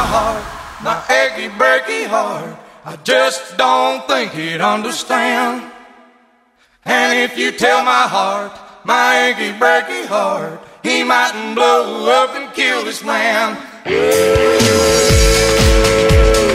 heart, my achy, breaky heart, I just don't think he'd understand. And if you tell my heart, my achy, breaky heart, he mightn't blow up and kill this man.